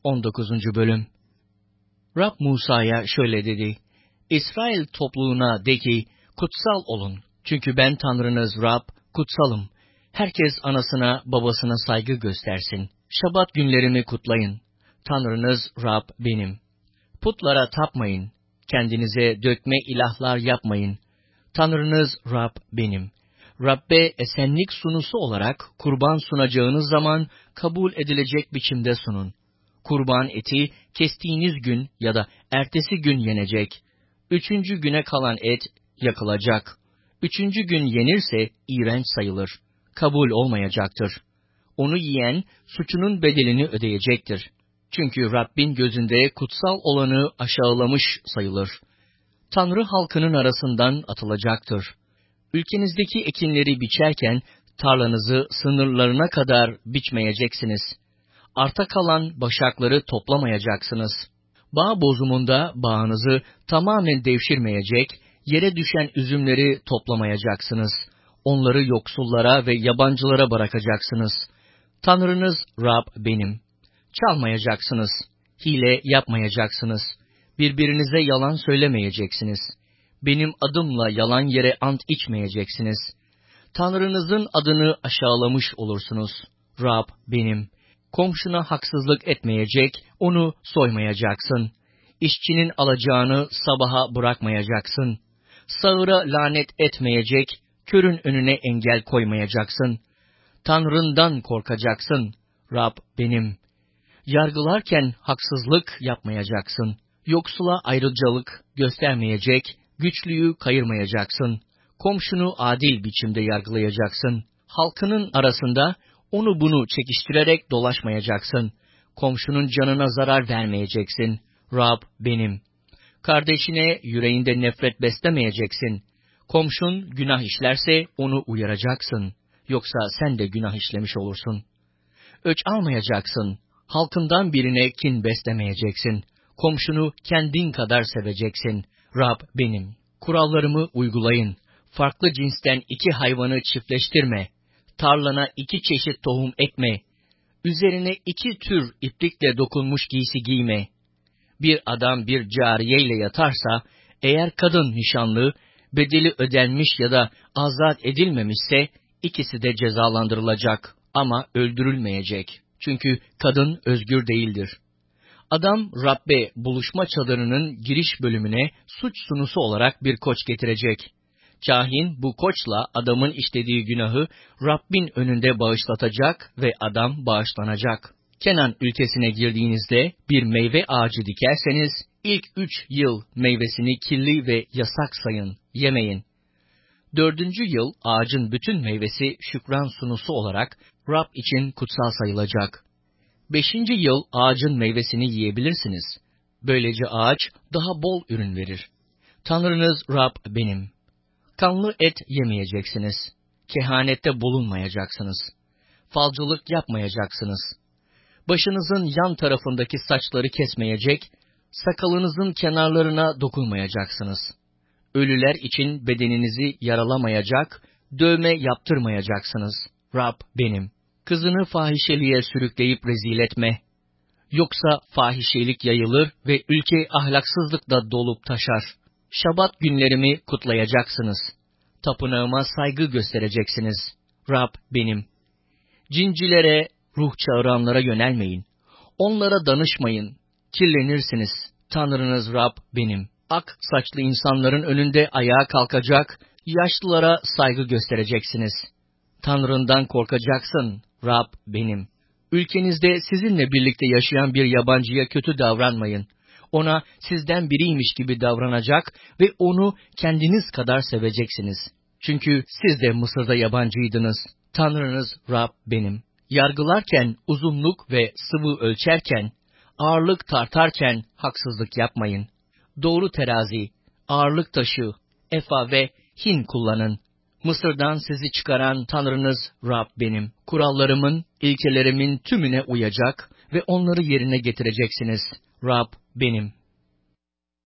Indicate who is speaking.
Speaker 1: 19. Bölüm. Rab Musa'ya şöyle dedi: İsrail topluluğuna de ki, kutsal olun. Çünkü ben Tanrınız Rab, kutsalım. Herkes anasına, babasına saygı göstersin. Şabat günlerimi kutlayın. Tanrınız Rab benim. Putlara tapmayın. Kendinize dökme ilahlar yapmayın. Tanrınız Rab benim. Rabbe esenlik sunusu olarak kurban sunacağınız zaman kabul edilecek biçimde sunun. Kurban eti kestiğiniz gün ya da ertesi gün yenecek. 3. güne kalan et yakılacak. 3. gün yenirse iğrenç sayılır. Kabul olmayacaktır. Onu yiyen suçunun bedelini ödeyecektir. Çünkü Rabbin gözünde kutsal olanı aşağılamış sayılır. Tanrı halkının arasından atılacaktır. Ülkenizdeki ekinleri biçerken tarlanızı sınırlarına kadar biçmeyeceksiniz. Arta kalan başakları toplamayacaksınız. Bağ bozumunda bağınızı tamamen devşirmeyecek, yere düşen üzümleri toplamayacaksınız. Onları yoksullara ve yabancılara bırakacaksınız. Tanrınız Rab benim. Çalmayacaksınız, hile yapmayacaksınız, birbirinize yalan söylemeyeceksiniz. Benim adımla yalan yere ant içmeyeceksiniz. Tanrınızın adını aşağılamış olursunuz. Rab benim. Komşuna haksızlık etmeyecek, onu soymayacaksın. İşçinin alacağını sabaha bırakmayacaksın. Sağıra lanet etmeyecek, körün önüne engel koymayacaksın. Tanrından korkacaksın. Rab benim. Yargılarken haksızlık yapmayacaksın. Yoksula ayrıcalık göstermeyecek, güçlüyü kayırmayacaksın. Komşunu adil biçimde yargılayacaksın. Halkının arasında onu bunu çekiştirerek dolaşmayacaksın. Komşunun canına zarar vermeyeceksin. Rab benim. Kardeşine yüreğinde nefret beslemeyeceksin. Komşun günah işlerse onu uyaracaksın. Yoksa sen de günah işlemiş olursun. Öç almayacaksın. Halkından birine kin beslemeyeceksin. Komşunu kendin kadar seveceksin. Rab benim. Kurallarımı uygulayın. Farklı cinsten 2 hayvanı çiftleştirme. Tarlana 2 çeşit tohum ekme. Üzerine 2 tür iplikle dokunmuş giysi giyme. Bir adam bir cariyeyle yatarsa, eğer kadın nişanlı, bedeli ödenmiş ya da azat edilmemişse, ikisi de cezalandırılacak ama öldürülmeyecek. Çünkü kadın özgür değildir. Adam Rabbe buluşma çadırının giriş bölümüne suç sunusu olarak bir koç getirecek. Kahin bu koçla adamın işlediği günahı Rabbin önünde bağışlatacak ve adam bağışlanacak. Kenan ülkesine girdiğinizde bir meyve ağacı dikerseniz ilk 3 yıl meyvesini kirli ve yasak sayın, yemeyin. 4. yıl ağacın bütün meyvesi şükran sunusu olarak Rab için kutsal sayılacak. 5. yıl ağacın meyvesini yiyebilirsiniz. Böylece ağaç daha bol ürün verir. Tanrınız Rab benim. Kanlı et yemeyeceksiniz. Kehanette bulunmayacaksınız. Falcılık yapmayacaksınız. Başınızın yan tarafındaki saçları kesmeyecek, sakalınızın kenarlarına dokunmayacaksınız. Ölüler için bedeninizi yaralamayacak, dövme yaptırmayacaksınız. Rab benim. Kızını fahişeliğe sürükleyip rezil etme. Yoksa fahişelik yayılır ve ülke ahlaksızlıkla dolup taşar. Şabat günlerimi kutlayacaksınız. Tapınağıma saygı göstereceksiniz. Rab benim. Cincilere, ruh çağıranlara yönelmeyin. Onlara danışmayın. Kirlenirsiniz. Tanrınız Rab benim. Ak saçlı insanların önünde ayağa kalkacak, yaşlılara saygı göstereceksiniz. Tanrından korkacaksın. Rab benim. Ülkenizde sizinle birlikte yaşayan bir yabancıya kötü davranmayın. Ona sizden biriymiş gibi davranacak ve onu kendiniz kadar seveceksiniz. Çünkü siz de Mısır'da yabancıydınız. Tanrınız Rab benim. Yargılarken uzunluk ve sıvı ölçerken, ağırlık tartarken haksızlık yapmayın. Doğru terazi, ağırlık taşı, efa ve hin kullanın. Mısır'dan sizi çıkaran Tanrınız Rab benim. Kurallarımın, ilkelerimin tümüne uyacak ve onları yerine getireceksiniz. Rab benim.